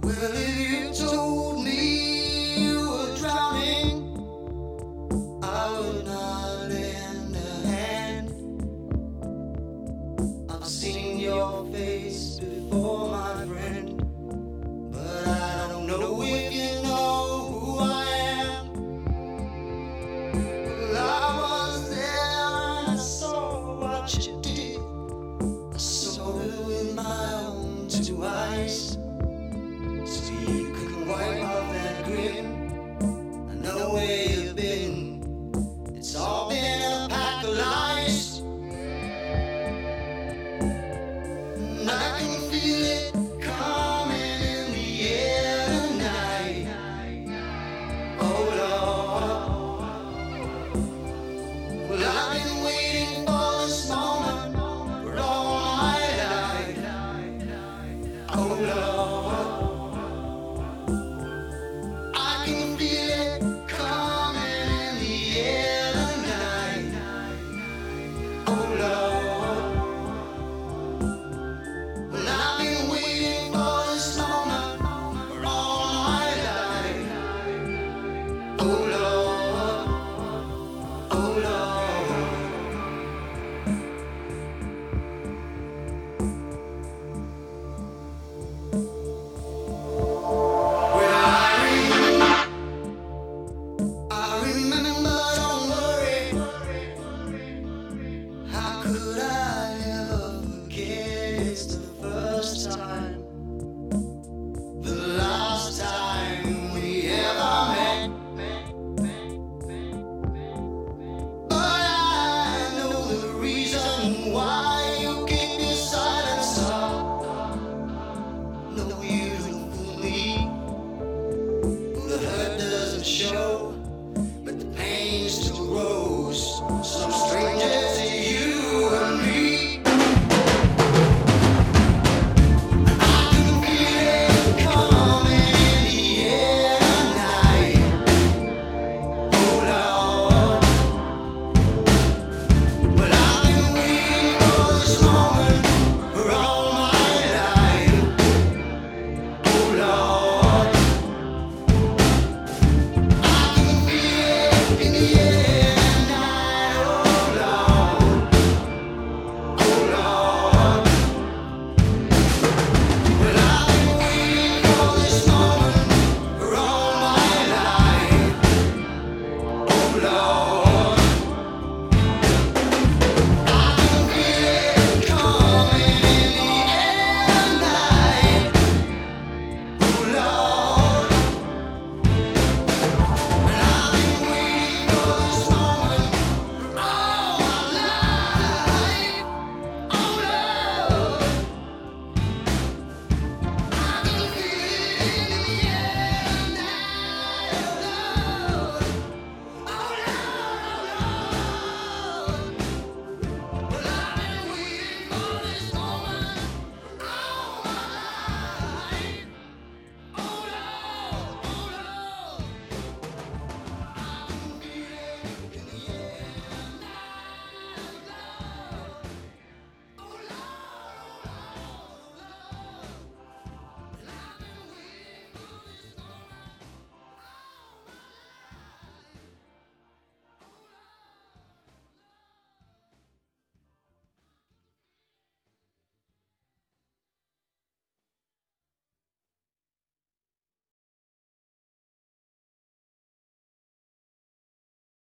Well, if you told me you were drowning, I would not lend a hand. I've seen your face before, my friend, but I don't know if you know who I am. Well, I was there and I saw what you did. I saw it with my own two eyes. So you can wipe off that grin. I know where you've been. It's all been a pack of lies. And I can feel it coming in the air tonight. Oh Lord. Well, I've been waiting for this moment for all my life. Oh Lord.